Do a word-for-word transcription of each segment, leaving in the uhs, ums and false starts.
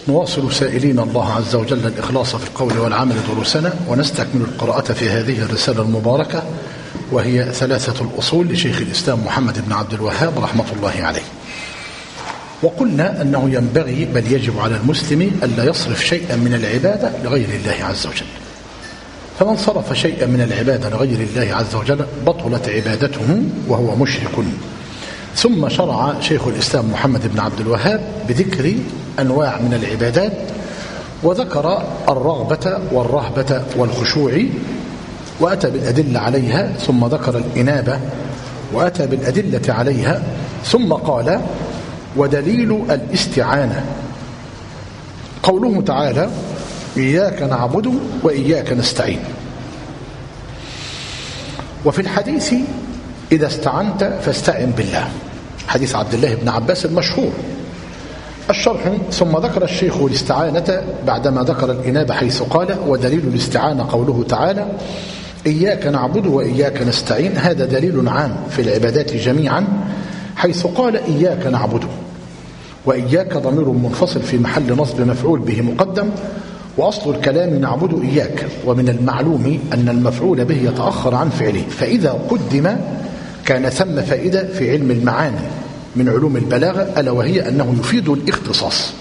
نواصل سائلين الله عز وجل الإخلاص في القول والعمل دروسنا، ونستكمل القراءة في هذه الرسالة المباركة وهي ثلاثة الأصول لشيخ الإسلام محمد بن عبد الوهاب رحمة الله عليه. وقلنا أنه ينبغي بل يجب على المسلم ألا يصرف شيئا من العبادة لغير الله عز وجل، فمن صرف شيئا من العبادة لغير الله عز وجل بطلت عبادته وهو مشرك. ثم شرع شيخ الإسلام محمد بن عبد الوهاب بذكر أنواع من العبادات، وذكر الرغبة والرهبة والخشوع وأتى بالأدلة عليها، ثم ذكر الإنابة وأتى بالأدلة عليها، ثم قال ودليل الاستعانة قوله تعالى إياك نعبد وإياك نستعين. وفي الحديث إذا استعنت فاستعن بالله، حديث عبد الله بن عباس المشهور. الشرح ثم ذكر الشيخ الاستعانة بعدما ذكر الإنابة حيث قال ودليل الاستعانة قوله تعالى إياك نعبد وإياك نستعين. هذا دليل عام في العبادات جميعا، حيث قال إياك نعبد، وإياك ضمير منفصل في محل نصب مفعول به مقدم، وأصل الكلام نعبد إياك، ومن المعلوم أن المفعول به يتأخر عن فعله، فإذا قدم كان ثم فائدة في علم المعاني من علوم البلاغة، ألا وهي أنه يفيد الاختصاص.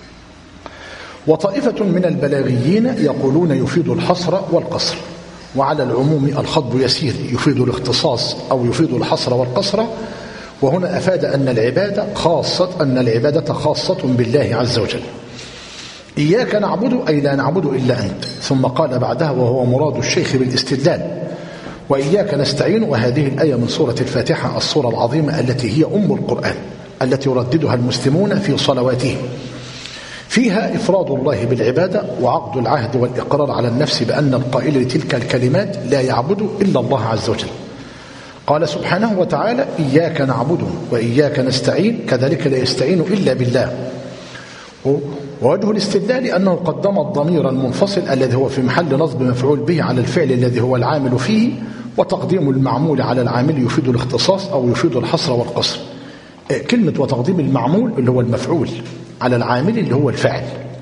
وطائفة من البلاغيين يقولون يفيد الحصر والقصر، وعلى العموم الخطب يسير يفيد الاختصاص أو يفيد الحصر والقصر. وهنا أفاد أن العبادة خاصة أن العبادة خاصة بالله عز وجل. إياك نعبد أي لا نعبد إلا أنت، ثم قال بعدها وهو مراد الشيخ بالاستدلال وإياك نستعين. وهذه الآية من سورة الفاتحة السورة العظيمة التي هي أم القرآن التي يرددها المسلمون في صلواتهم، فيها إفراد الله بالعبادة وعقد العهد والإقرار على النفس بأن القائل لتلك الكلمات لا يعبد إلا الله عز وجل. قال سبحانه وتعالى إياك نعبد وإياك نستعين، كذلك لا يستعين إلا بالله. ووجه الاستدلال أنه قدم الضمير المنفصل الذي هو في محل نصب مفعول به على الفعل الذي هو العامل فيه، وتقديم المعمول على العامل يفيد الاختصاص أو يفيد الحصر والقصر. كلمة وتقديم المعمول اللي هو المفعول على العامل اللي هو الفاعل.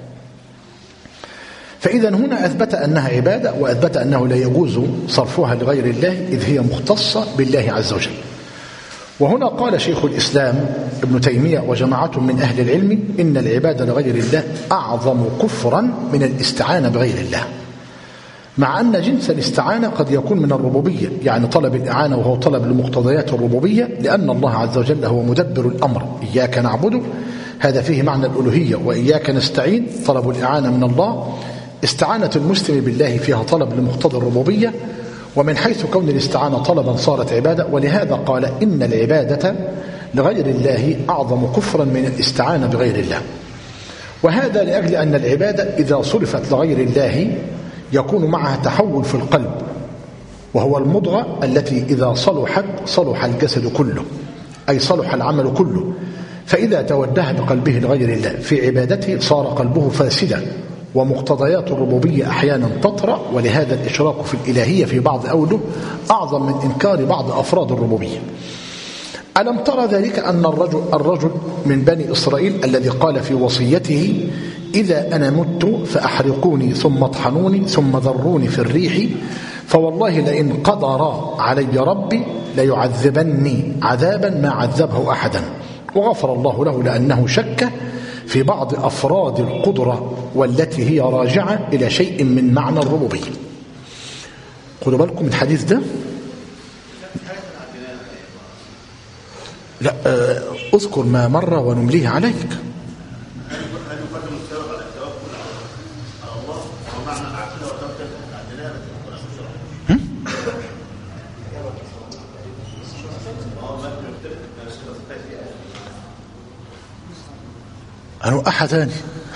فإذا هنا أثبت أنها عبادة، وأثبت أنه لا يجوز صرفها لغير الله إذ هي مختصة بالله عز وجل. وهنا قال شيخ الإسلام ابن تيمية وجماعة من أهل العلم إن العبادة لغير الله أعظم كفرا من الاستعانة بغير الله، مع أن جنس الاستعانة قد يكون من الربوبية، يعني طلب الإعانة وهو طلب لمقتضيات الربوبية، لأن الله عز وجل هو مدبر الأمر. إياك نعبد هذا فيه معنى الألوهية، وإياك نستعين طلب الإعانة من الله. استعانة المسلم بالله فيها طلب لمقتضى الربوبية، ومن حيث كون الاستعانة طلبا صارت عبادة. ولهذا قال إن العبادة لغير الله أعظم كفرا من الاستعانة بغير الله. وهذا لأجل أن العبادة إذا صرفت لغير الله يكون معها تحول في القلب، وهو المضغة التي إذا صلحت صلح الجسد كله، أي صلح العمل كله. فإذا توجه بقلبه لغير الله في عبادته صار قلبه فاسدا، ومقتضيات الربوبية أحيانا تطرأ. ولهذا الإشراك في الإلهية في بعض أوله أعظم من إنكار بعض أفراد الربوبية. ألم ترى ذلك أن الرجل, الرجل من بني إسرائيل الذي قال في وصيته إذا أنا مت فأحرقوني ثم اطحنوني ثم ذروني في الريح فوالله لئن قدر علي ربي ليعذبني عذابا ما عذبه أحدا، وغفر الله له لأنه شك في بعض أفراد القدرة والتي هي راجعة إلى شيء من معنى الربوبية. خذوا بالكم من الحديث ده. لا أذكر ما مر ونمليه عليك. أنا أحد ثاني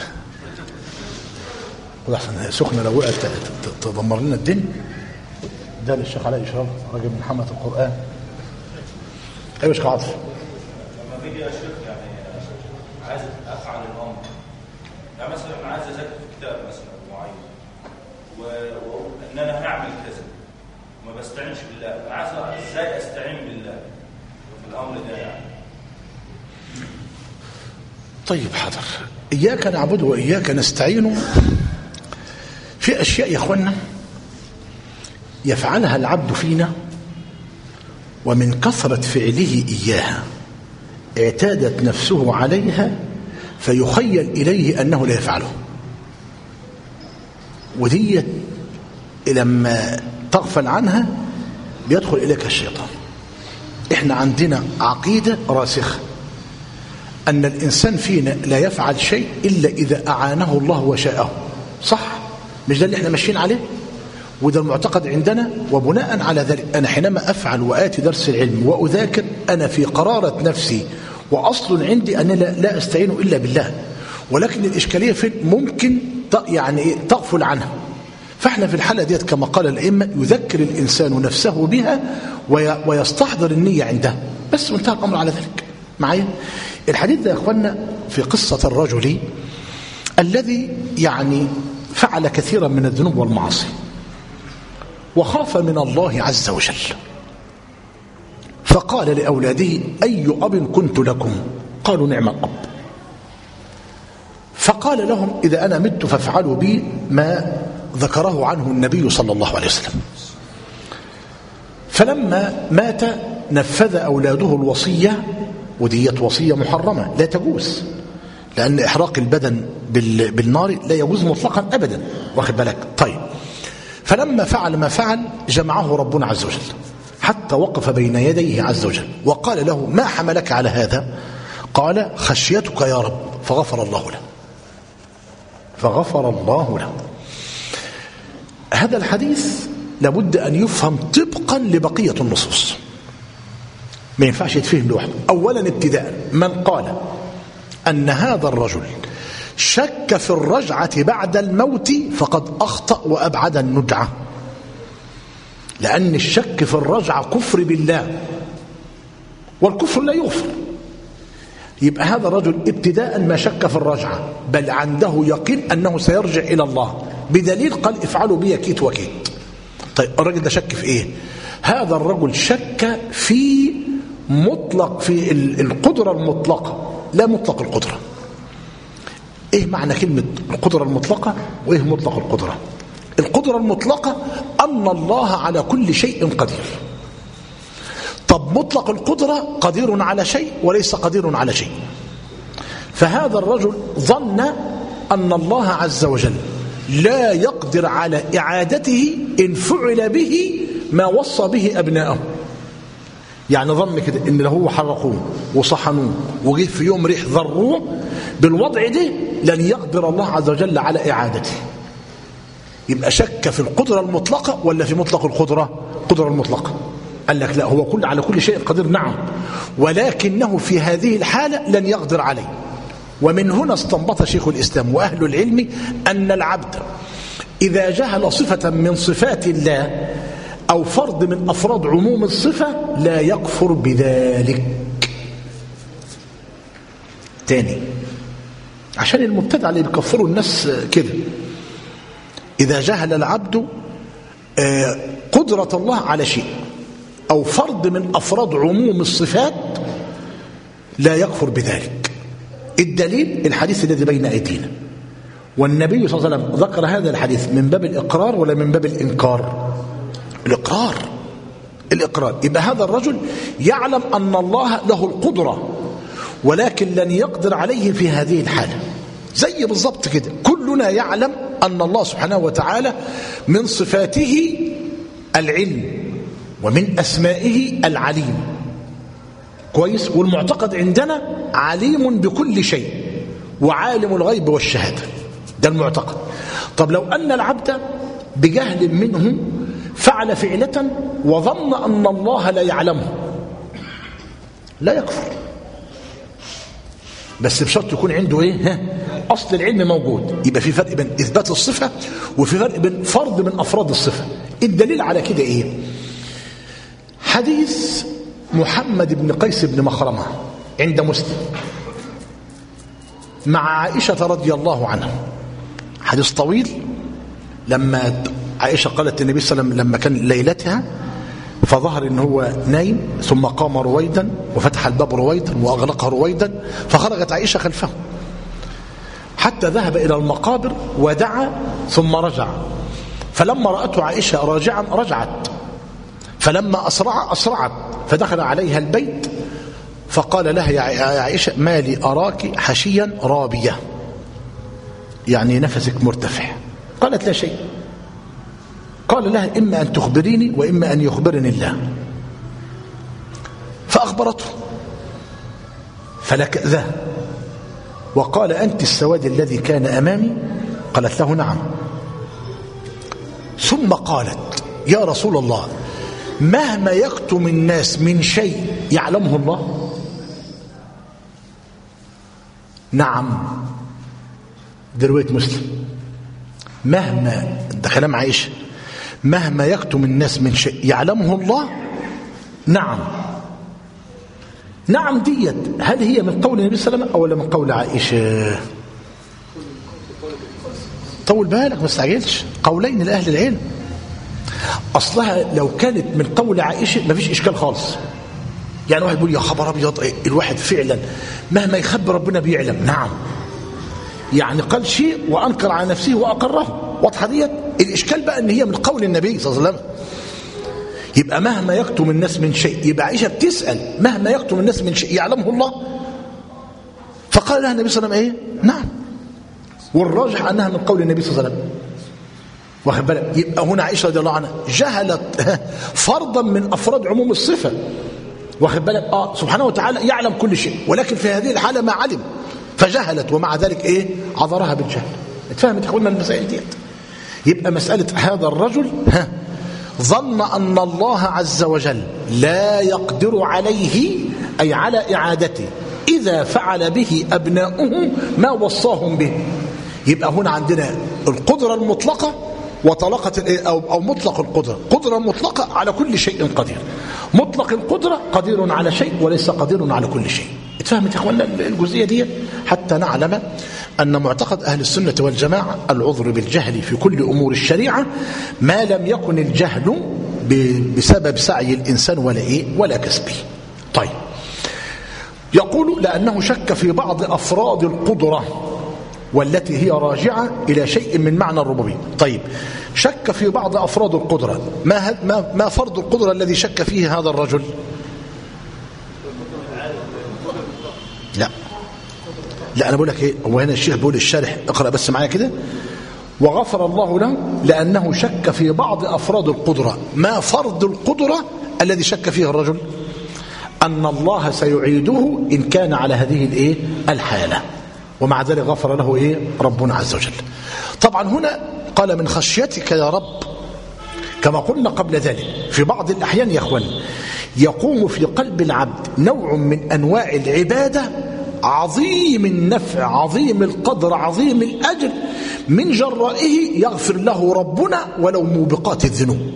وأحسن سخنة لو وقت تدمر لنا الدين. ده للشيخ علاء إشراف راجل من حملة القرآن. أيوة شيخ عاطف. لما بيجي يا شيخ يعني عايز أفعل الأمر، يعني مثلا أنا عايز أذاكر في كتاب مثلا معين وأقول إن أنا هعمل كذا وما بستعينش بالله، أنا عايز إزاي أستعين بالله في الأمر ده يعني؟ طيب حاضر. إياك نعبد وإياك نستعين في أشياء يا أخوانا يفعلها العبد فينا ومن كثرة فعله إياها اعتادت نفسه عليها فيخيل إليه أنه لا يفعله، ودي لما تغفل عنها بيدخل إليك الشيطان. إحنا عندنا عقيدة راسخة أن الإنسان فينا لا يفعل شيء إلا إذا أعانه الله وشاءه، صح؟ مش ده اللي إحنا ماشيين عليه؟ وده المعتقد عندنا. وبناء على ذلك أنا حينما أفعل وآتي درس العلم وأذاكر أنا في قرارة نفسي وأصل عندي أن لا, لا أستعين إلا بالله، ولكن الإشكالية في ممكن يعني تغفل عنها. فإحنا في الحالة ديت كما قال الأئمة يذكر الإنسان نفسه بها ويستحضر النية عندها بس، وانتهى الأمر على ذلك. معايا الحديث ده يا أخوانا في قصة الرجل الذي يعني فعل كثيرا من الذنوب والمعاصي وخاف من الله عز وجل، فقال لأولاده أي أب كنت لكم؟ قالوا نعم الأب. فقال لهم إذا أنا مت فافعلوا بي ما ذكره عنه النبي صلى الله عليه وسلم. فلما مات نفذ أولاده الوصية، وديت وصية محرمة لا تجوز، لأن إحراق البدن بالنار لا يجوز مطلقا أبدا، واخد بالك؟ طيب فلما فعل ما فعل جمعه ربنا عز وجل حتى وقف بين يديه عز وجل وقال له ما حملك على هذا؟ قال خشيتك يا رب، فغفر الله له فغفر الله له. هذا الحديث لابد أن يفهم طبقا لبقية النصوص، ما ينفعش يتفهم لوحده. أولا ابتداء من قال أن هذا الرجل شك في الرجعة بعد الموت فقد أخطأ وأبعد النجعة، لأن الشك في الرجعة كفر بالله، والكفر لا يغفر. يبقى هذا الرجل ابتداء ما شك في الرجعة، بل عنده يقين أنه سيرجع إلى الله، بدليل قال افعلوا بي كيت وكيت. طيب الرجل ده شك في إيه؟ هذا الرجل شك في مطلق في القدرة المطلقة، لا مطلق القدرة. إيه معنى كلمة القدرة المطلقة وإيه مطلق القدرة؟ القدرة المطلقة أن الله على كل شيء قدير. طب مطلق القدرة قدير على شيء وليس قدير على شيء. فهذا الرجل ظن أن الله عز وجل لا يقدر على إعادته إن فعل به ما وصى به أبناءه. يعني ظن كده إن لو هو حرقوه وصحنوه وجه في يوم ريح ضروه بالوضع ده لن يقدر الله عز وجل على إعادته. يبقى شك في القدرة المطلقة ولا في مطلق القدرة؟ قدرة المطلقة. قال لك لا، هو كل على كل شيء قدير نعم، ولكنه في هذه الحالة لن يقدر عليه. ومن هنا استنبط شيخ الإسلام وأهل العلم أن العبد إذا جهل صفة من صفات الله أو فرد من أفراد عموم الصفة لا يكفر بذلك. تاني عشان المبتدع اللي بيكفروا الناس كده، إذا جهل العبد قدرة الله على شيء أو فرد من أفراد عموم الصفات لا يكفر بذلك. الدليل الحديث الذي بين أيدينا، والنبي صلى الله عليه وسلم ذكر هذا الحديث من باب الإقرار ولا من باب الإنكار؟ الإقرار. الإقرار. يبقى هذا الرجل يعلم أن الله له القدرة ولكن لن يقدر عليه في هذه الحالة. زي بالضبط كده كلنا يعلم أن الله سبحانه وتعالى من صفاته العلم ومن أسمائه العليم، كويس؟ والمعتقد عندنا عليم بكل شيء وعالم الغيب والشهادة، ده المعتقد. طب لو أن العبد بجهل منه فعل فعلة وظن أن الله لا يعلمه لا يكفر، بس بشرط يكون عنده ايه؟ ها؟ اصل العلم موجود. يبقى في فرق بين اثبات الصفه وفي فرق بين فرد من افراد الصفه. الدليل على كده ايه؟ حديث محمد بن قيس بن مخرمه عند مسلم مع عائشه رضي الله عنها، حديث طويل. لما عائشه قالت للنبي صلى الله عليه وسلم لما كان ليلتها فظهر ان هو نايم ثم قام رويدا وفتح الباب رويدا واغلقه رويدا، فخرجت عائشه خلفه حتى ذهب إلى المقابر ودعا ثم رجع. فلما رأته عائشة راجعا رجعت، فلما أسرع أسرعت، فدخل عليها البيت فقال لها يا عائشة ما لي أراك حشيا رابية، يعني نفسك مرتفع. قالت لا شيء. قال لها إما أن تخبريني وإما أن يخبرني الله. فأخبرته فلكأ وقال أنت السواد الذي كان أمامي؟ قالت له نعم. ثم قالت يا رسول الله مهما يكتم الناس من شيء يعلمه الله؟ نعم. دي رواية مسلم. مهما، ده كلام عائشة، مهما يكتم الناس من شيء يعلمه الله؟ نعم. نعم ديت هل هي من قول النبي صلى الله عليه وسلم أو ولا من قول عائشة؟ طول بالك ما استعجلش، قولين لأهل العلم. أصلها لو كانت من قول عائشة ما فيش إشكال خالص. يعني واحد يقول يا خبر أبيض، الواحد فعلا مهما يخبر ربنا بيعلم. نعم، يعني قال شيء وأنكر على نفسه وأقره، واضحة ديت. الإشكال بقى أن هي من قول النبي صلى الله عليه وسلم. يبقى مهما يكتم الناس من شيء، يبقى عائشة بتسأل مهما يكتم الناس من شيء يعلمه الله؟ فقال لها النبي صلى الله عليه وسلم ايه؟ نعم. والراجح أنها من قول النبي صلى الله عليه وسلم. واخد بالك؟ يبقى هنا عائشة رضي الله عنها جهلت فرضا من أفراد عموم الصفة. واخد بالك؟ اه سبحانه وتعالى يعلم كل شيء، ولكن في هذه الحالة ما علم فجهلت، ومع ذلك ايه؟ عذرها بالجهل. اتفهمت يا اخوانا المسائل ديت؟ يبقى مسألة هذا الرجل ها ظن أن الله عز وجل لا يقدر عليه، أي على إعادته، إذا فعل به أبناؤه ما وصاهم به. يبقى هنا عندنا القدرة المطلقة وطلقة أو, أو مطلق القدرة. قدرة مطلقة على كل شيء قدير، مطلق القدرة قدير على شيء وليس قدير على كل شيء. اتفهمت يا اخوانا الجزئية دي؟ حتى نعلم أن معتقد أهل السنة والجماعة العذر بالجهل في كل أمور الشريعة ما لم يكن الجهل بسبب سعي الإنسان ولا إيه ولا كسبه. طيب، يقول لأنه شك في بعض أفراد القدرة والتي هي راجعة إلى شيء من معنى الربوبية. طيب، شك في بعض أفراد القدرة، ما, ما, ما فرض القدرة الذي شك فيه هذا الرجل؟ لا لا أنا بقول لك إيه، هو هنا الشيخ بيقول الشارح، اقرأ بس معايا كده. وغفر الله له لأنه شك في بعض أفراد القدرة. ما فرض القدرة الذي شك فيه الرجل؟ أن الله سيعيده إن كان على هذه الإيه الحالة، ومع ذلك غفر له إيه ربنا عز وجل. طبعا هنا قال من خشيتك يا رب، كما قلنا قبل ذلك في بعض الأحيان يا أخوان يقوم في قلب العبد نوع من أنواع العبادة عظيم النفع عظيم القدر عظيم الأجر، من جرائه يغفر له ربنا ولو موبقات الذنوب.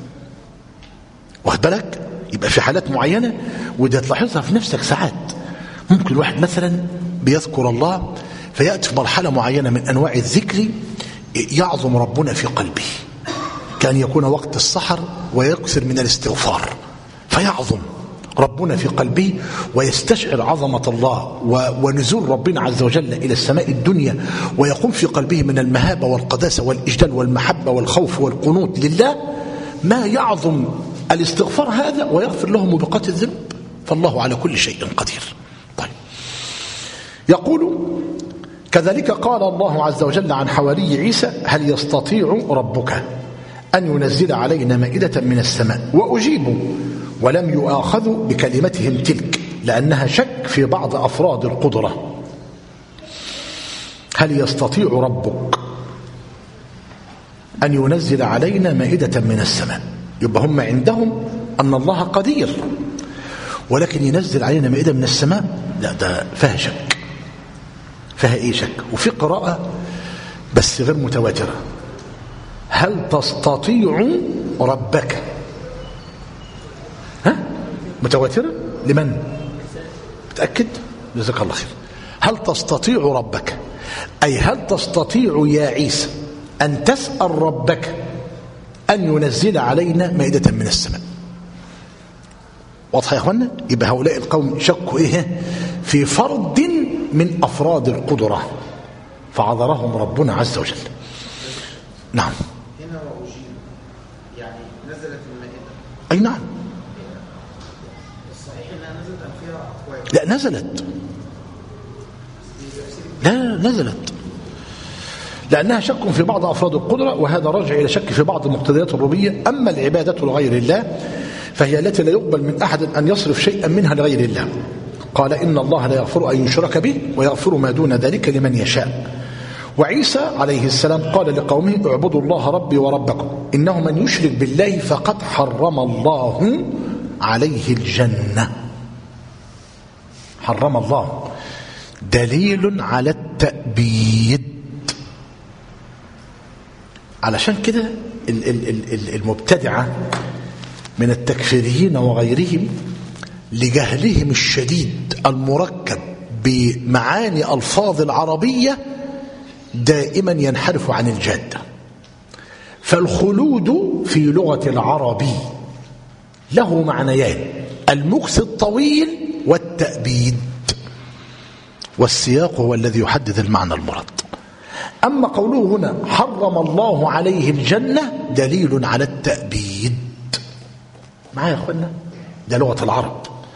واخد بالك؟ يبقى في حالات معينة، وده تلاحظها في نفسك ساعات. ممكن الواحد مثلا بيذكر الله فيأتي في مرحلة معينة من أنواع الذكر يعظم ربنا في قلبه، كان يكون وقت السحر ويكثر من الاستغفار فيعظم ربنا في قلبه ويستشعر عظمة الله ونزول ربنا عز وجل إلى السماء الدنيا، ويقوم في قلبه من المهابة والقداسة والإجلال والمحبة والخوف والقنوط لله ما يعظم الاستغفار هذا ويغفر له موبقات الذنوب، فالله على كل شيء قدير. طيب، يقول كذلك قال الله عز وجل عن حواري عيسى هل يستطيع ربك أن ينزل علينا مائدة من السماء؟ وأجيبوا ولم يؤاخذوا بكلمتهم تلك لأنها شك في بعض أفراد القدرة. هل يستطيع ربك أن ينزل علينا مائدة من السماء؟ يبقى هم عندهم أن الله قدير، ولكن ينزل علينا مائدة من السماء لا، ده فيها شك. فيها إيه شك؟ وفي قراءة بس غير متواترة، هل تستطيع ربك؟ ها؟ متواترة لمن؟ متأكد؟ جزاك الله خير. هل تستطيع ربك، أي هل تستطيع يا عيسى أن تسأل ربك أن ينزل علينا مائدة من السماء؟ واضح يا أخوانا؟ يبقى هؤلاء القوم شكوا إيه في فرد من أفراد القدرة. فعذرهم ربنا عز وجل. نعم. هنا وأجيب يعني نزلت المائدة. أي نعم. الصحيح أنها نزلت أم فيها أقوال؟ لا نزلت. لا نزلت لأنها شك في بعض أفراد القدرة، وهذا راجع إلى شك في بعض مقتضيات الربوبية. أما العبادة لغير الله فهي التي لا يقبل من أحد أن يصرف شيئا منها لغير الله. قال إن الله لا يغفر أن يشرك به ويغفر ما دون ذلك لمن يشاء. وعيسى عليه السلام قال لقومه اعبدوا الله ربي وربكم إنه من يشرك بالله فقد حرم الله عليه الجنة. حرم الله دليل على التأبيد. علشان كده المبتدعة من التكفيريين وغيرهم لجهلهم الشديد المركب بمعاني ألفاظ العربية دائما ينحرف عن الجادة. فالخلود في لغة العربي له معنيان: المكث الطويل والتأبيد، والسياق هو الذي يحدد المعنى المراد. أما قوله هنا حرم الله عليه الجنة دليل على التأبيد. معايا يا أخوانا؟ ده لغة العرب.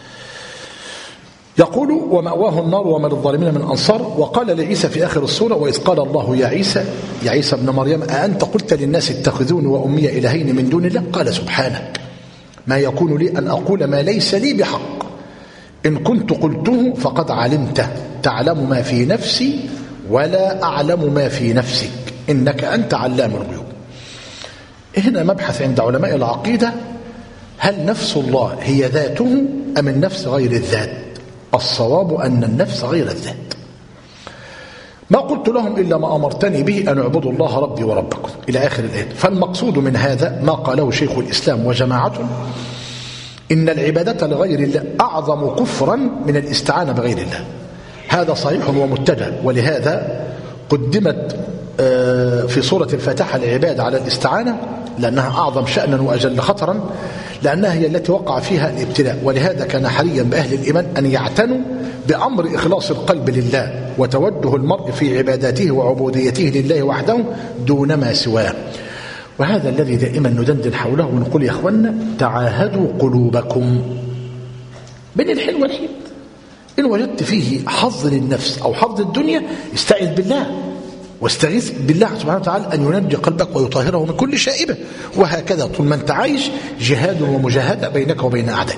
يقول ومأواه النار وما للظالمين من أنصار. وقال لعيسى في آخر السورة وإذ قال الله يا عيسى يا عيسى ابن مريم أأنت قلت للناس اتخذوني وأمي إلهين من دون الله قال سبحانك ما يكون لي أن أقول ما ليس لي بحق إن كنت قلته فقد علمته تعلم ما في نفسي ولا أعلم ما في نفسك إنك أنت علام الغيوب. هنا مبحث عند علماء العقيدة: هل نفس الله هي ذاته أم النفس غير الذات؟ الصواب أن النفس غير الذات. ما قلت لهم إلا ما أمرتني به أن اعبدوا الله ربي وربكم إلى آخر الآية. فالمقصود من هذا ما قاله شيخ الإسلام وجماعة إن العبادة لغير الله أعظم كفرا من الاستعانة بغير الله. هذا صحيح ومتجه، ولهذا قدمت في سورة الفاتحة العبادة على الاستعانة لأنها أعظم شأنا وأجل خطرا، لأنها هي التي وقع فيها الابتلاء. ولهذا كان حريا بأهل الإيمان أن يعتنوا بأمر إخلاص القلب لله وتوجه المرء في عباداته وعبوديته لله وحده دون ما سواه. وهذا الذي دائما ندندن حوله ونقول يا أخوانا تعاهدوا قلوبكم بين الحلو والحيد. إن وجدت فيه حظ للنفس أو حظ الدنيا استعذ بالله واستغيث بالله سبحانه وتعالى أن ينجي قلبك ويطهره من كل شائبة. وهكذا طول ما أنت عايش جهاد ومجاهدة بينك وبين أعدائك.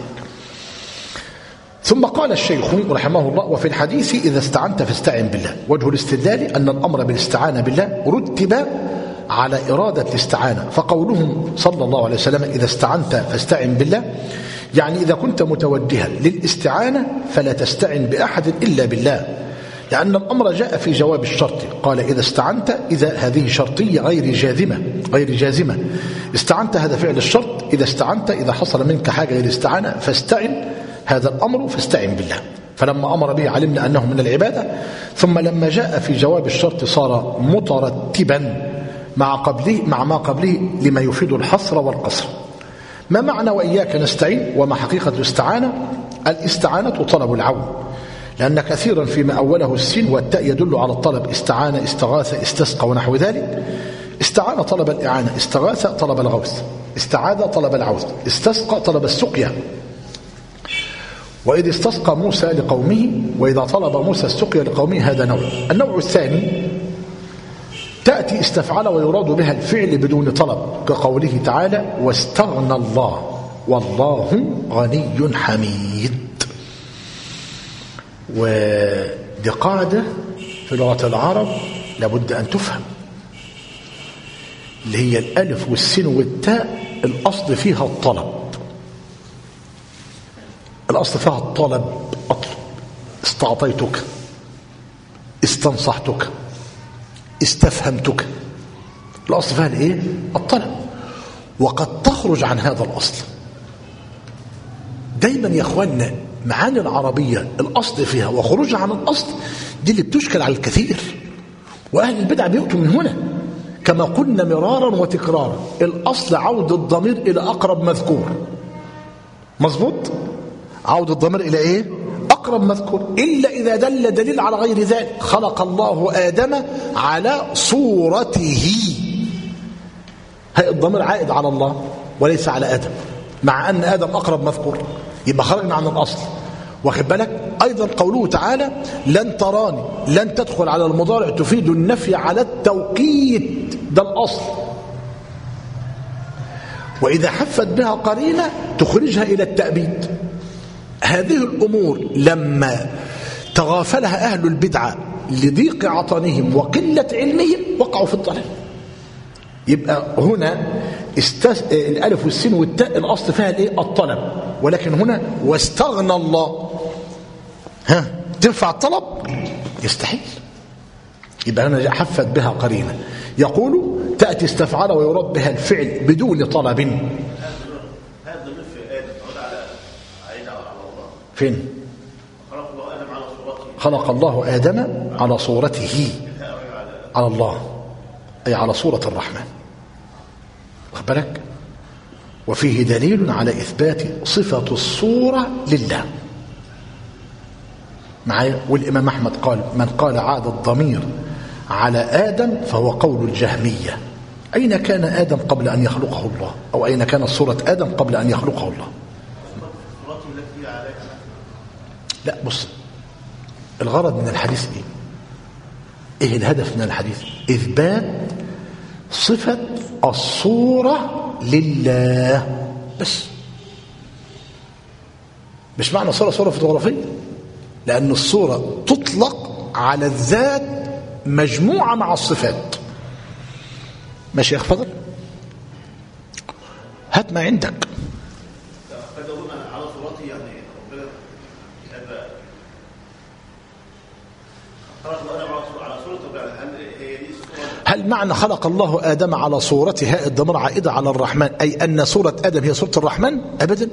ثم قال الشيخ رحمه الله وفي الحديث إذا استعنت فاستعن بالله. وجه الاستدلال أن الأمر بالاستعانة بالله رتب على إرادة الاستعانة. فقولهم صلى الله عليه وسلم إذا استعنت فاستعن بالله يعني إذا كنت متوجها للاستعانة فلا تستعن بأحد إلا بالله، لأن الأمر جاء في جواب الشرط. قال إذا استعنت إذا هذه شرطية غير جازمة غير جازمة استعنت هذا فعل الشرط. إذا استعنت إذا حصل منك حاجة غير الاستعانة فاستعن هذا الأمر فاستعن بالله. فلما أمر به علمنا أنه من العبادة. ثم لما جاء في جواب الشرط صار مترتبا مع قبله مع ما قبله لما يفيد الحصر والقصر. ما معنى وإياك نستعين؟ وما حقيقة الاستعانة؟ الاستعانة طلب العون، لأن كثيرا فيما أوله السين والتاء يدل على الطلب. استعانة استغاثة استسقى ونحو ذلك. استعانة طلب الإعانة، استغاثة طلب الغوث، استعاذة طلب العوث، استسقى طلب السقيا. وإذ استسقى موسى لقومه وإذا طلب موسى السقيا لقومه هذا نوع. النوع الثاني تأتي استفعل ويراد بها الفعل بدون طلب كقوله تعالى واستغنى الله والله غني حميد. ودي قاعدة في لغة العرب لابد أن تفهم، اللي هي الألف والسين والتاء الأصل فيها الطلب. الأصل فيها الطلب. أطلب، استعطيتك، استنصحتك، استفهمتك. الأصل فيها الإيه؟ الطلب. وقد تخرج عن هذا الأصل. دايما يا أخواننا معاني العربية الأصل فيها وخروج عن الأصل دي اللي بتشكل على الكثير، وأهل البدع بيؤتوا من هنا. كما قلنا مرارا وتكرارا الأصل عود الضمير إلى أقرب مذكور. مظبوط؟ عود الضمير إلى إيه؟ أقرب أقرب مذكور إلا إذا دل دليل على غير ذلك. خلق الله آدم على صورته، هاي الضمير عائد على الله وليس على آدم، مع أن آدم أقرب مذكور، يبقى خرجنا عن الأصل. واخد بالك؟ أيضا قوله تعالى لن تراني، لن تدخل على المضارع تفيد النفي على التوقيت، ده الأصل. وإذا حفت بها قرينة تخرجها إلى التأبيد. هذه الأمور لما تغافلها أهل البدعة لضيق عطنهم وقلة علمهم وقعوا في الضلال. يبقى هنا استس... الألف والسين والتاء الأصل فيها الإيه؟ الطلب، ولكن هنا واستغنى الله، ها تنفع الطلب؟ يستحيل. يبقى هنا حفت بها قرينة. يقول تأتي استفعل ويراد بها الفعل بدون طلب. هذا الضمير في آدم يعود على عين على الله. فين؟ خلق الله آدم على صورته. خلق الله آدم على صورته، على الله، أي على صورة الرحمن. واخد بالك؟ وفيه دليل على إثبات صفة الصورة لله. معايا؟ والإمام أحمد قال من قال عاد الضمير على آدم فهو قول الجهمية. أين كان آدم قبل أن يخلقه الله؟ أو أين كانت صورة آدم قبل أن يخلقه الله؟ لا، بص، الغرض من الحديث إيه؟ إيه الهدف من الحديث؟ إثبات صفة الصورة لله بس. مش معنى صورة صورة فوتوغرافية، لأن الصورة تطلق على الذات مجموعة مع الصفات. ماشي يا أخي فضل؟ هات ما عندك. على صورته يعني على صورته، هل هي دي الصورة؟ هل معنى خلق الله آدم على صورته هاء الضمير عائدة على الرحمن أي أن صورة آدم هي صورة الرحمن؟ أبدا.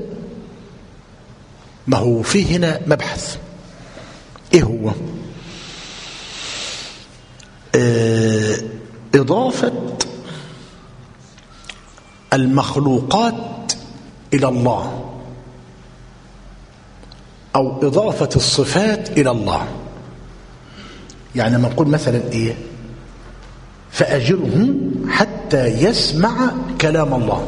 ما هو فيه هنا مبحث. إيه هو؟ آه إضافة المخلوقات إلى الله أو إضافة الصفات إلى الله. يعني لما نقول مثلا إيه؟ فأجره حتى يسمع كلام الله،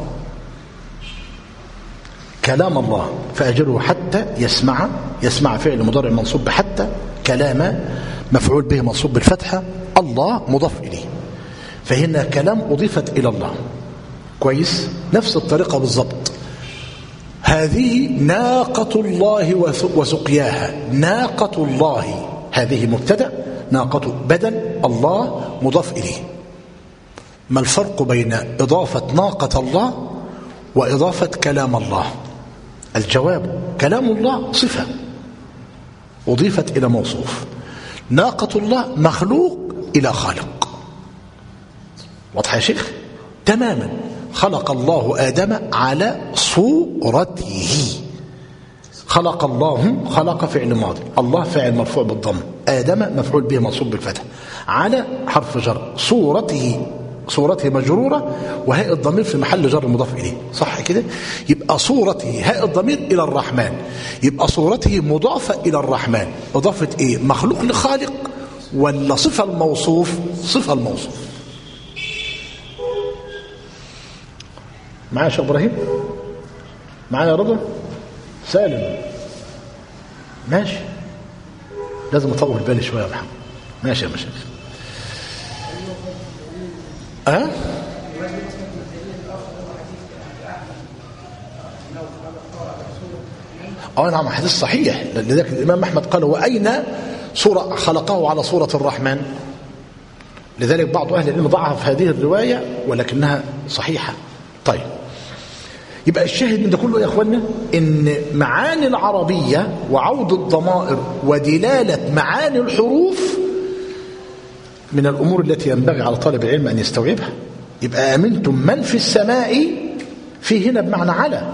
كلام الله، فأجره حتى يسمع، يسمع فعل مضارع منصوب بحتى، كلام مفعول به منصوب بالفتحة، الله مضاف إليه، فهنا كلام أضيفت إلى الله. كويس؟ نفس الطريقة بالضبط. هذه ناقة الله وسقياها، ناقة الله هذه مبتدأ، ناقة بدل، الله مضاف إليه. ما الفرق بين إضافة ناقة الله وإضافة كلام الله؟ الجواب كلام الله صفة أضيفت إلى موصوف، ناقة الله مخلوق إلى خالق. واضح يا شيخ؟ تماما. خلق الله آدم على صورته. خلق الله، خلق فعل ماضي، الله فاعل مرفوع بالضم، آدم مفعول به منصوب بالفتح، على حرف جر، صورته، صورته مجرورة وهاء الضمير في محل جر مضاف إليه. صح كده؟ يبقى صورته هاء الضمير إلى الرحمن، يبقى صورته مضافة إلى الرحمن. إضافة إيه؟ مخلوق لخالق ولا صفة الموصوف؟ صفة الموصوف. معايا يا شيخ إبراهيم؟ معايا يا رضا؟ سالم؟ ماشي، لازم أطول بالي شوية يا محمد. ماشي يا مشايخ. أه؟ اه نعم، حديث صحيح. لذلك الإمام أحمد قال وأين صورة خلقه على صورة الرحمن؟ لذلك بعض أهل العلم ضعف هذه الرواية ولكنها صحيحة. طيب، يبقى الشاهد من ده كله يا أخوانا إن معاني العربية وعود الضمائر ودلالة معاني الحروف من الأمور التي ينبغي على طالب العلم أن يستوعبها. يبقى أمنتم من في السماء في هنا بمعنى على،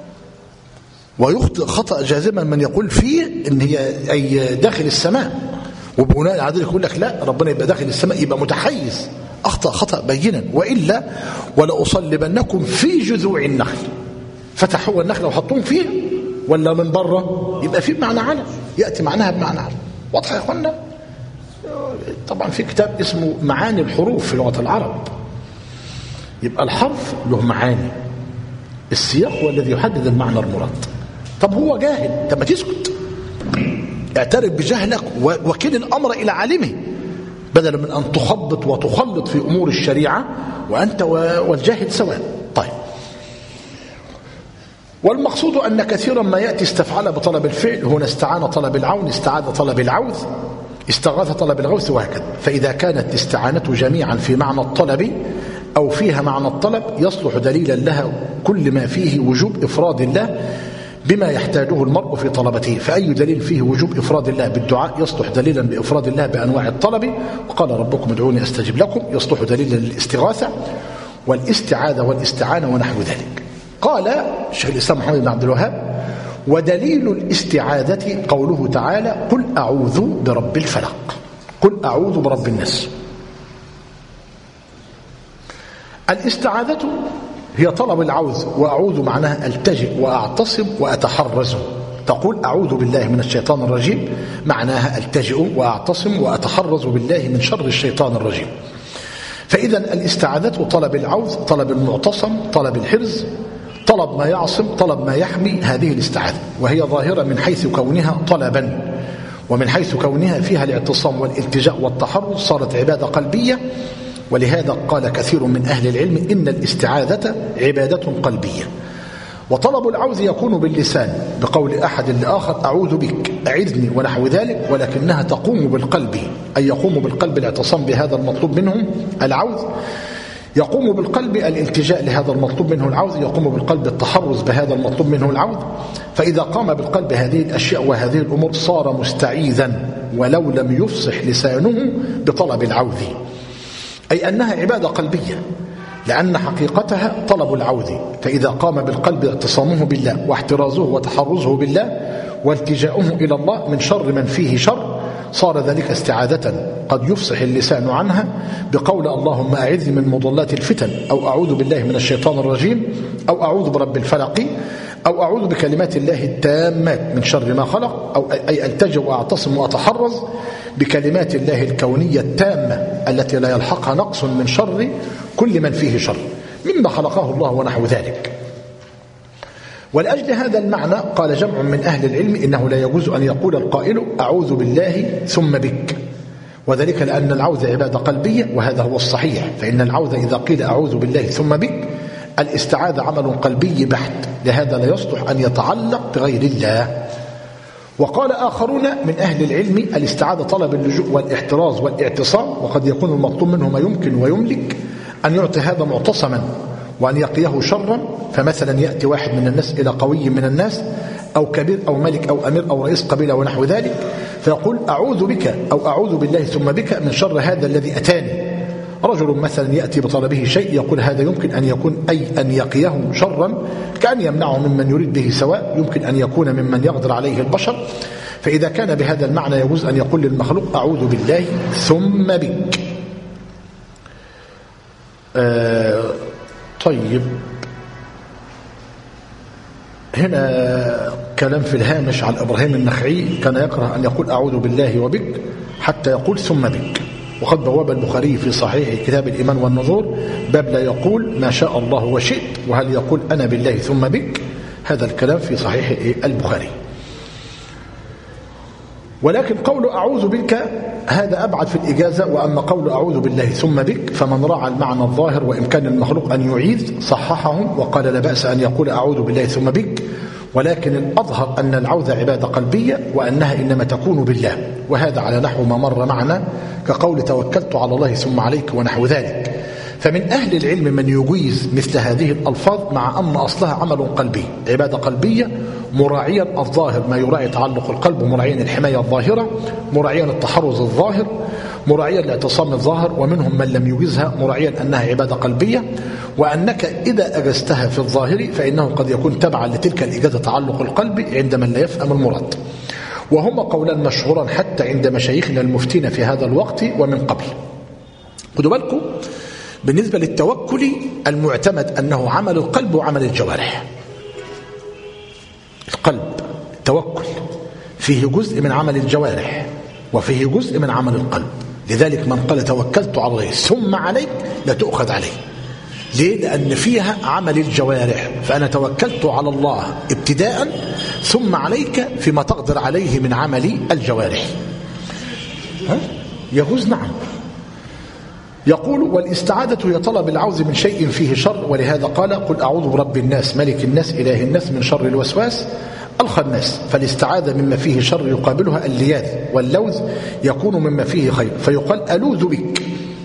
ويخطئ خطأ جازما من يقول فيه إن هي أي داخل السماء، وبناء على ذلك يقول لك لا، ربنا يبقى داخل السماء يبقى متحيز. أخطأ خطأ بينا، وإلا ولأصلبنكم في جذوع النخل. فتحوا النخل وحطوهم فيه ولا من بره؟ يبقى فيه بمعنى على. يأتي معناها بمعناها. واضح يا اخوانا؟ طبعا في كتاب اسمه معاني الحروف في لغة العرب. يبقى الحرف له معاني، السياق هو الذي يحدد المعنى المراد. طب هو جاهل، طب ما تسكت، اعترف بجهلك وكل الأمر إلى عالمه، بدلا من أن تخبط وتخلط في أمور الشريعة وأنت والجاهل سواء. طيب، والمقصود أن كثيرا ما يأتي استفعل بطلب الفعل، هنا استعان طلب العون، استعاد طلب العوذ، استغاث طلب الغوث، وهكذا. فإذا كانت الاستعانة جميعا في معنى الطلب أو فيها معنى الطلب يصلح دليلا لها كل ما فيه وجوب إفراد الله بما يحتاجه المرء في طلبته. فأي دليل فيه وجوب إفراد الله بالدعاء يصلح دليلا بإفراد الله بأنواع الطلب. وقال ربكم ادعوني أستجب لكم يصلح دليلا للاستغاثة والاستعاذة والاستعانة ونحو ذلك. قال شيخ الإسلام محمد بن عبد الوهاب: ودليل الاستعاذة قوله تعالى: قل أعوذ برب الفلق، قل أعوذ برب الناس. الاستعاذة هي طلب العوذ، وأعوذ معناها ألتجئ وأعتصم وأتحرز. تقول أعوذ بالله من الشيطان الرجيم، معناها ألتجئ وأعتصم وأتحرز بالله من شر الشيطان الرجيم. فإذا الاستعاذة طلب العوذ، طلب المعتصم، طلب الحرز، طلب ما يعصم، طلب ما يحمي. هذه الاستعاذة، وهي ظاهرة من حيث كونها طلبا، ومن حيث كونها فيها الاعتصام والالتجاء والتحرز صارت عبادة قلبية. ولهذا قال كثير من أهل العلم إن الاستعاذة عبادة قلبية. وطلب العوذ يكون باللسان بقول أحد لآخر: أعوذ بك، أعذني، ونحو ذلك، ولكنها تقوم بالقلب، أي يقوم بالقلب الاعتصام بهذا المطلوب منهم العوذ، يقوم بالقلب الالتجاء لهذا المطلوب منه العوذ، يقوم بالقلب التحرز بهذا المطلوب منه العوذ. فإذا قام بالقلب هذه الأشياء وهذه الأمور صار مستعيذا ولو لم يفصح لسانه بطلب العوذ، أي أنها عبادة قلبية، لأن حقيقتها طلب العوذ. فإذا قام بالقلب اعتصامه بالله واحترازه وتحرزه بالله والتجاؤه إلى الله من شر من فيه شر، صار ذلك استعاذة قد يفصح اللسان عنها بقول اللهم أعذني من مضلات الفتن، أو أعوذ بالله من الشيطان الرجيم، أو أعوذ برب الفلق، أو أعوذ بكلمات الله التامات من شر ما خلق، أو أي ألتجئ وأعتصم وأتحرز بكلمات الله الكونية التامة التي لا يلحقها نقص من شر كل من فيه شر مما خلقه الله ونحو ذلك. ولأجل هذا المعنى قال جمع من أهل العلم إنه لا يجوز أن يقول القائل أعوذ بالله ثم بك، وذلك لأن العوذ عبادة قلبية، وهذا هو الصحيح. فإن العوذ إذا قيل أعوذ بالله ثم بك الاستعاذة عمل قلبي بحت، لهذا لا يصلح أن يتعلق بغير الله. وقال آخرون من أهل العلم الاستعاذة طلب اللجوء والاحتراز والاعتصام، وقد يكون المطلوب منه ما يمكن ويملك، أن يعطي هذا معتصما وأن يقيه شرا. فمثلا يأتي واحد من الناس إلى قوي من الناس أو كبير أو ملك أو أمير أو رئيس قبيلة ونحو ذلك، فيقول أعوذ بك أو أعوذ بالله ثم بك من شر هذا الذي أتاني. رجل مثلا يأتي بطلبه شيء يقول هذا يمكن أن يكون أي أن يقيه شرا كأن يمنعه ممن يريد به، سواء يمكن أن يكون ممن يقدر عليه البشر. فإذا كان بهذا المعنى يجوز أن يقول للمخلوق أعوذ بالله ثم بك. آه طيب، هنا كلام في الهامش عن إبراهيم النخعي كان يكره أن يقول أعوذ بالله وبك حتى يقول ثم بك. وقد بواب البخاري في صحيح كتاب الإيمان والنذور باب لا يقول ما شاء الله وشئت، وهل يقول أنا بالله ثم بك. هذا الكلام في صحيح البخاري. ولكن قول أعوذ بك هذا أبعد في الإجازة. وأما قول أعوذ بالله ثم بك فمن راعى المعنى الظاهر وإمكان المخلوق أن يعيذ صححه وقال لا بأس أن يقول أعوذ بالله ثم بك. ولكن الأظهر أن العوذ عبادة قلبية وأنها إنما تكون بالله، وهذا على نحو ما مر معنا كقول توكلت على الله ثم عليك ونحو ذلك. فمن أهل العلم من يجيز مثل هذه الألفاظ مع أن أصلها عمل قلبي، عبادة قلبية، مراعيا الظاهر ما يراعي تعلق القلب، مراعيا الحماية الظاهرة، مراعيا التحرز الظاهر، مراعيا الاعتصام الظاهر. ومنهم من لم يجيزها مراعيا أنها عبادة قلبية، وأنك إذا أجزتها في الظاهر فإنه قد يكون تبعا لتلك الإجازة تعلق القلب عند من لا يفهم المراد. وهما قولا مشهورا حتى عند مشايخنا المفتين في هذا الوقت ومن قبل. خدوا بالكم بالنسبة للتوكل المعتمد أنه عمل القلب وعمل الجوارح. القلب توكل فيه جزء من عمل الجوارح وفيه جزء من عمل القلب. لذلك من قال توكلت على الله ثم عليك لا تؤخذ عليه. ليه؟ لأن فيها عمل الجوارح، فأنا توكلت على الله ابتداء ثم عليك فيما تقدر عليه من عمل الجوارح. ها؟ يجوز نعم. يقول والاستعاذة هي طلب العوذ من شيء فيه شر، ولهذا قال قل أعوذ برب الناس ملك الناس إله الناس من شر الوسواس الخناس. فالاستعاذة مما فيه شر يقابلها اللياذ، واللوذ يكون مما فيه خير، فيقال ألوذ بك.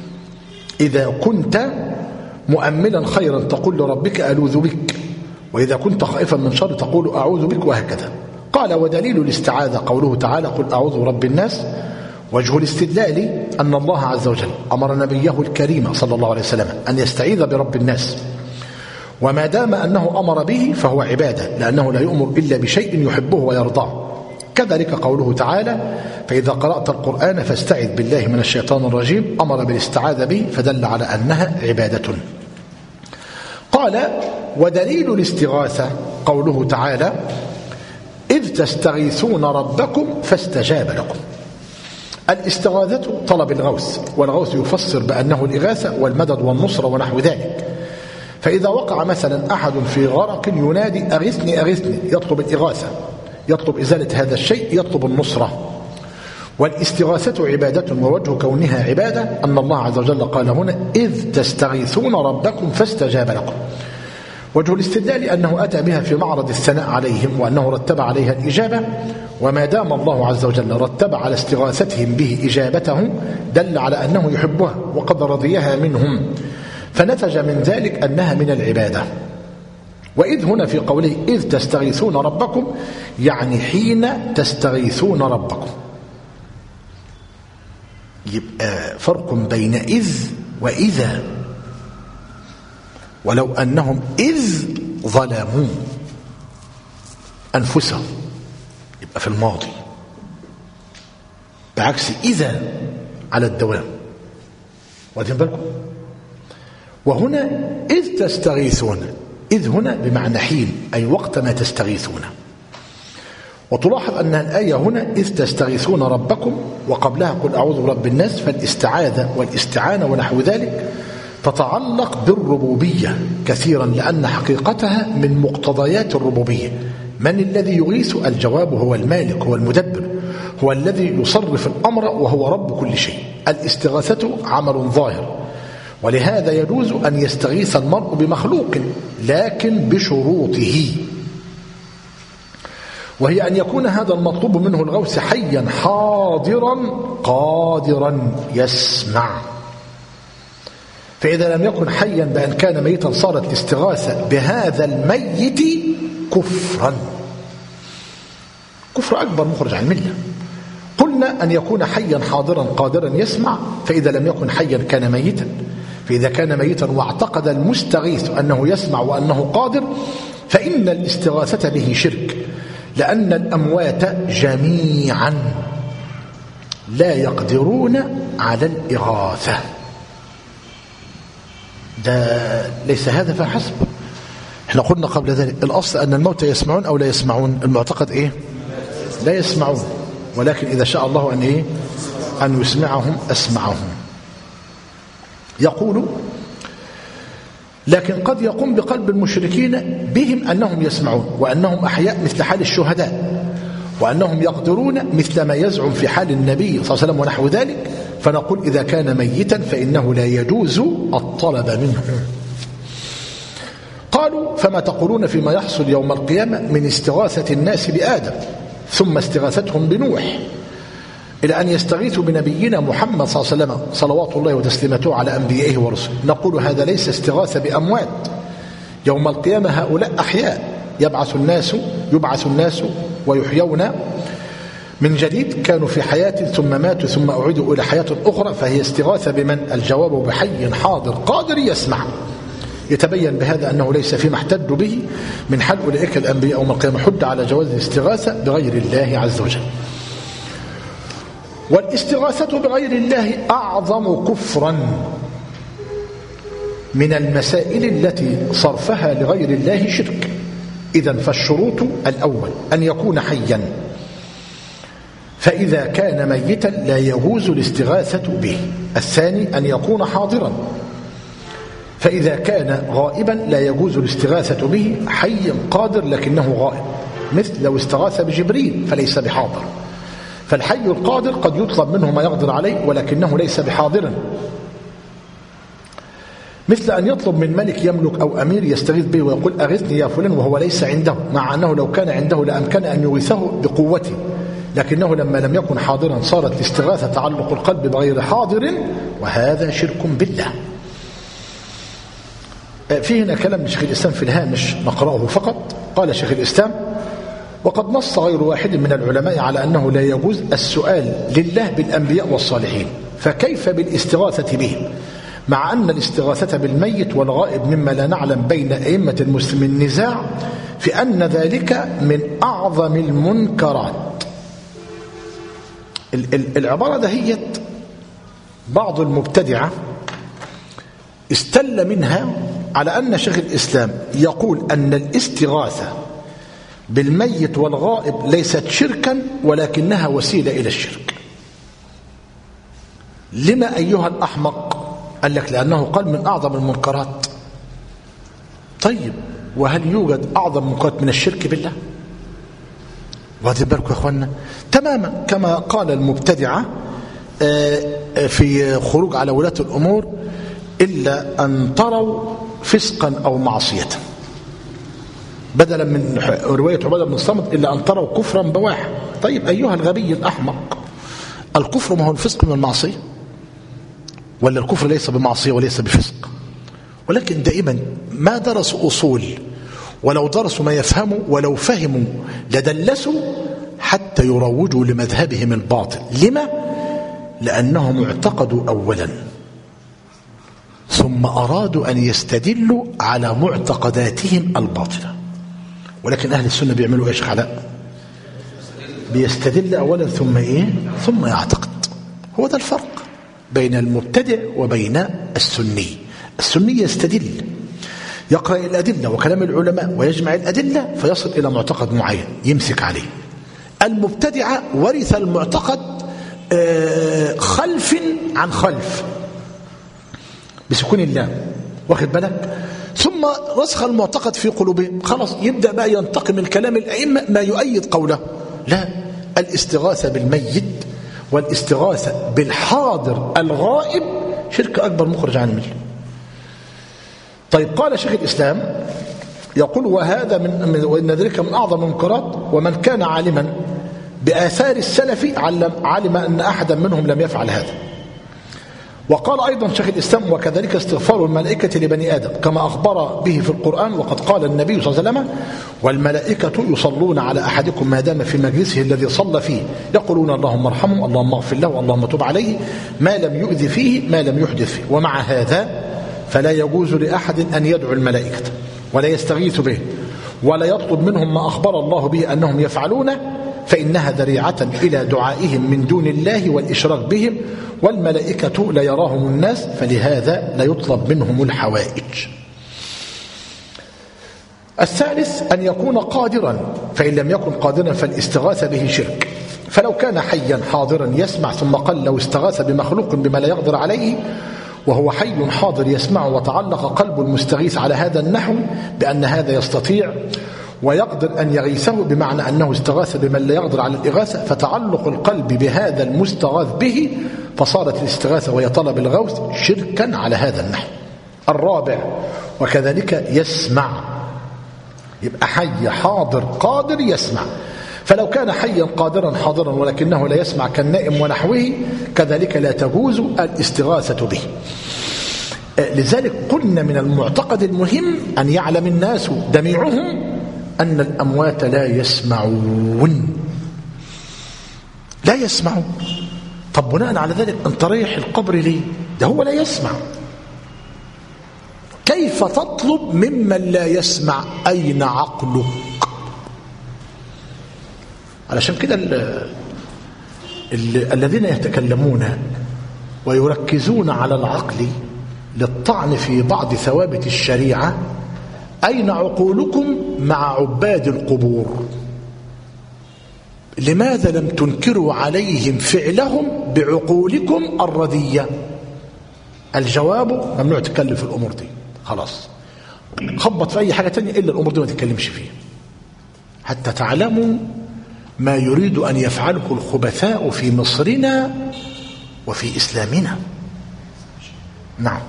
إذا كنت مؤملا خيرا تقول لربك ألوذ بك، وإذا كنت خائفا من شر تقول أعوذ بك، وهكذا. قال ودليل الاستعاذة قوله تعالى قل أعوذ برب الناس. وجه الاستدلال أن الله عز وجل أمر نبيه الكريم صلى الله عليه وسلم أن يستعيذ برب الناس، وما دام أنه أمر به فهو عبادة، لأنه لا يؤمر إلا بشيء يحبه ويرضاه. كذلك قوله تعالى فإذا قرأت القرآن فاستعذ بالله من الشيطان الرجيم، أمر بالاستعاذة به فدل على أنها عبادة. قال ودليل الاستغاثة قوله تعالى إذ تستغيثون ربكم فاستجاب لكم. الاستغاثة طلب الغوث، والغوث يفسر بأنه الإغاثة والمدد والنصر ونحو ذلك. فإذا وقع مثلا أحد في غرق ينادي أغثني أغثني، يطلب الإغاثة، يطلب إزالة هذا الشيء، يطلب النصرة. والاستغاثة عبادة، ووجه كونها عبادة أن الله عز وجل قال هنا إذ تستغيثون ربكم فاستجاب لكم. وجه الاستدلال أنه أتى بها في معرض الثناء عليهم، وأنه رتب عليها الإجابة، وما دام الله عز وجل رتب على استغاثتهم به إجابته دل على أنه يحبها وقد رضيها منهم، فنتج من ذلك أنها من العبادة. وإذ هنا في قوله إذ تستغيثون ربكم يعني حين تستغيثون ربكم، يبقى فرق بين إذ وإذا. ولو أنهم إذ ظلموا أنفسهم يبقى في الماضي، بعكس إذا على الدوام. واخدين بالكم؟ وهنا إذ تستغيثون، إذ هنا بمعنى حين، أي وقت ما تستغيثون. وتلاحظ أن الآية هنا إذ تستغيثون ربكم وقبلها قل أعوذ برب الناس، فالاستعاذة والاستعانة ونحو ذلك تتعلق بالربوبية كثيرا، لأن حقيقتها من مقتضيات الربوبية. من الذي يغيث؟ الجواب هو المالك، هو المدبر، هو الذي يصرف الأمر، وهو رب كل شيء. الاستغاثة عمل ظاهر، ولهذا يجوز أن يستغيث المرء بمخلوق لكن بشروطه، وهي أن يكون هذا المطلوب منه الغوث حيا حاضرا قادرا يسمع. فإذا لم يكن حيا بأن كان ميتا صارت الاستغاثة بهذا الميت كفرا، كفر أكبر مخرج عن الملة. قلنا أن يكون حيا حاضرا قادرا يسمع، فإذا لم يكن حيا كان ميتا. فإذا كان ميتا واعتقد المستغيث أنه يسمع وأنه قادر فإن الاستغاثة به شرك، لأن الأموات جميعا لا يقدرون على الإغاثة. ده ليس هذا فحسب. احنا قلنا قبل ذلك الأصل أن الموتى يسمعون أو لا يسمعون. المعتقد إيه؟ لا يسمعون، ولكن إذا شاء الله أن إيه؟ أن يسمعهم أسمعهم. يقول لكن قد يقوم بقلب المشركين بهم أنهم يسمعون، وأنهم أحياء مثل حال الشهداء، وأنهم يقدرون مثل ما يزعم في حال النبي صلى الله عليه وسلم ونحو ذلك. فنقول إذا كان ميتا فإنه لا يجوز الطلب منه. قالوا فما تقولون فيما يحصل يوم القيامة من استغاثة الناس بآدم ثم استغاثتهم بنوح إلى أن يستغيثوا بنبينا محمد صلى الله عليه وسلم صلوات الله وتسليماته على أنبيائه ورسله؟ نقول هذا ليس استغاثة بأموات. يوم القيامة هؤلاء أحياء، يبعث الناس يبعث الناس ويحيون من جديد، كانوا في حياة ثم ماتوا ثم أعيدوا إلى حياة أخرى، فهي استغاثة بمن؟ الجواب بحي حاضر قادر يسمع. يتبين بهذا أنه ليس فيما احتجوا به من حال أولئك الأنبياء يوم القيامة حد على جواز الاستغاثة بغير الله عز وجل. والاستغاثة بغير الله أعظم كفرا من المسائل التي صرفها لغير الله شرك. إذن فالشروط الأول أن يكون حيا، فإذا كان ميتا لا يجوز الاستغاثة به. الثاني أن يكون حاضرا، فإذا كان غائبا لا يجوز الاستغاثة به. حي قادر لكنه غائب، مثل لو استغاث بجبريل فليس بحاضر. فالحي القادر قد يطلب منه ما يقدر عليه ولكنه ليس بحاضر، مثل أن يطلب من ملك يملك أو أمير يستغيث به ويقول أغثني يا فلان وهو ليس عنده، مع أنه لو كان عنده لأمكن أن يغيثه بقوته، لكنه لما لم يكن حاضرا صارت الاستغاثة تعلق القلب بغير حاضر، وهذا شرك بالله. في هنا كلام شيخ الإسلام في الهامش نقرأه فقط. قال شيخ الإسلام: وقد نص غير واحد من العلماء على أنه لا يجوز السؤال لله بالأنبياء والصالحين، فكيف بالاستغاثة به، مع أن الاستغاثة بالميت والغائب مما لا نعلم بين أئمة المسلمين النزاع في أن ذلك من أعظم المنكرات. العبارة دهيت بعض المبتدعة استل منها على أن شيخ الإسلام يقول أن الاستغاثة بالميت والغائب ليست شركا ولكنها وسيلة إلى الشرك. لما أيها الأحمق؟ قال لك لأنه قال من أعظم المنكرات. طيب وهل يوجد أعظم منكرات من الشرك بالله؟ واخدين بالكم يا أخوانا؟ تماما كما قال المبتدعة في خروج على ولاة الأمور: إلا أن تروا فسقا أو معصية، بدلا من رواية عبادة بن الصامت إلا أن تروا كفرا بواح. طيب أيها الغبي الأحمق، الكفر ما هو الفسق من المعصية؟ ولا الكفر ليس بمعصية وليس بفسق؟ ولكن دائما ما درسوا أصول، ولو درسوا ما يفهموا، ولو فهموا لدلسوا حتى يروجوا لمذهبهم الباطل. لما؟ لأنهم اعتقدوا أولا ثم أرادوا أن يستدلوا على معتقداتهم الباطلة. ولكن أهل السنة بيعملوا إيش علاء؟ بيستدل أولا ثم إيه؟ ثم يعتقد. هو ده الفرق بين المبتدع وبين السني. السني يستدل، يقرأ الأدلة وكلام العلماء ويجمع الأدلة فيصل إلى معتقد معين يمسك عليه. المبتدع ورث المعتقد خلف عن خلف بسكون الله، واخد بالك؟ ثم رسخ المعتقد في قلوبهم، خلاص يبدأ بقى ينتقي من كلام الأئمة ما يؤيد قوله. لا، الاستغاثة بالميت والاستغاثة بالحاضر الغائب شرك أكبر مخرج عن المله. طيب قال شيخ الإسلام يقول: وهذا من وإن ذلك من أعظم المنكرات، ومن كان عالما بآثار السلف علم, علم أن أحدا منهم لم يفعل هذا. وقال أيضا شيخ الإسلام: وكذلك استغفار الملائكة لبني آدم كما أخبر به في القرآن، وقد قال النبي صلى الله عليه وسلم: والملائكة يصلون على أحدكم ما دام في مجلسه الذي صلى فيه، يقولون اللهم ارحمه، اللهم اغفر له، اللهم تب عليه، ما لم يؤذي فيه، ما لم يحدث فيه. ومع هذا فلا يجوز لأحد أن يدعو الملائكة ولا يستغيث به ولا يطلب منهم ما أخبر الله به أنهم يفعلونه، فإنها ذريعة إلى دعائهم من دون الله والإشراك بهم، والملائكة لا يراهم الناس، فلهذا لا يطلب منهم الحوائج. الثالث أن يكون قادرا، فإن لم يكن قادرا فالاستغاثة به شرك. فلو كان حيا حاضرا يسمع، ثم قال لو استغاث بمخلوق بما لا يقدر عليه وهو حي حاضر يسمع، وتعلق قلب المستغيث على هذا النحو بأن هذا يستطيع ويقدر أن يغيثه، بمعنى أنه استغاث بمن لا يقدر على الإغاثة، فتعلق القلب بهذا المستغاث به فصارت الاستغاثة وهي طلب الغوث شركا على هذا النحو. الرابع وكذلك يسمع، يبقى حي حاضر قادر يسمع. فلو كان حيا قادرا حاضرا ولكنه لا يسمع كالنائم ونحوه كذلك لا تجوز الاستغاثة به. لذلك قلنا من المعتقد المهم أن يعلم الناس جميعهم أن الأموات لا يسمعون، لا يسمعون. طب بناء على ذلك أنت رايح القبر ليه؟ ده هو لا يسمع، كيف تطلب ممن لا يسمع؟ أين عقلك؟ علشان كده الذين يتكلمون ويركزون على العقل للطعن في بعض ثوابت الشريعة، أين عقولكم مع عباد القبور؟ لماذا لم تنكروا عليهم فعلهم بعقولكم الردية؟ الجواب ممنوع تتكلم في الأمور دي، خلاص خبط في أي حاجة تانية إلا الأمور دي ما تتكلمش فيها، حتى تعلموا ما يريد أن يفعله الخبثاء في مصرنا وفي إسلامنا. نعم،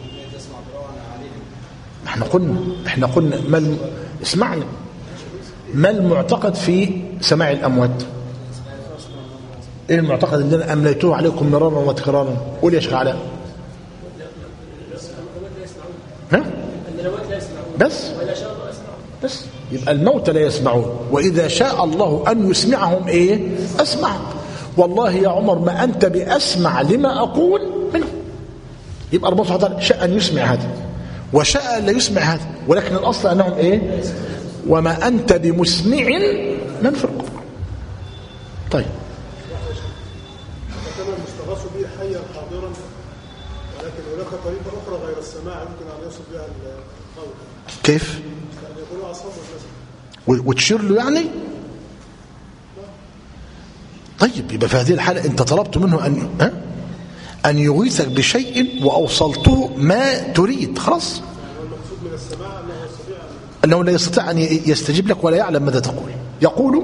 احنا قلنا احنا قلنا ما الم... اسمعنا، ما المعتقد في سماع الأموات؟ ايه المعتقد اللي انا امليته عليكم مرارا وتكرارا؟ قول يا شيخ علاء. ها؟ بس بس يبقى الموت لا يسمعون، وإذا شاء الله أن يسمعهم إيه؟ أسمع. والله يا عمر ما أنت بأسمع لما أقول منه. يبقى ربنا سبحانه وتعالى شاء أن يسمع هذا وشاء أن لا يسمع هذا، ولكن الأصل أنهم إيه؟ وما أنت بمسمع من في القبور. طيب كما المستغاث به حيا حاضرا، ولكن هناك طريقة أخرى غير السماع يمكن أن يصل بها القول. كيف؟ يقولوا أصحاب مثلا وتشير له يعني. طيب يبقى في هذه الحالة أنت طلبت منه أن ها؟ أن يغيثك بشيء وأوصلته ما تريد، خلاص. والمقصود من السماع أنه يستطيع أنه لا يستطيع أن يستجيب لك ولا يعلم ماذا تقول. يقول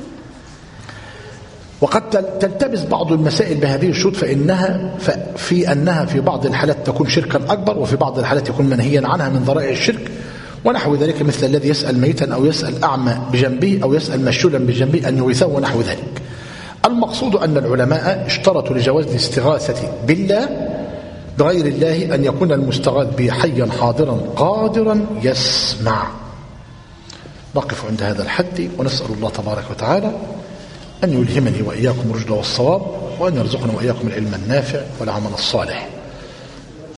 وقد تلتبس بعض المسائل بهذه الشروط، فإنها في أنها في بعض الحالات تكون شركا أكبر، وفي بعض الحالات يكون منهيا عنها من ذرائع الشرك ونحو ذلك، مثل الذي يسأل ميتا أو يسأل أعمى بجنبه أو يسأل مشلولا بجنبه أن يغيثه ونحو ذلك. المقصود أن العلماء اشترطوا لجواز الاستغاثة بالله بغير الله أن يكون المستغاث به حيا حاضرا قادرا يسمع. نقف عند هذا الحد، ونسأل الله تبارك وتعالى أن يلهمني وإياكم الرشد والصواب، وأن يرزقنا وإياكم العلم النافع والعمل الصالح.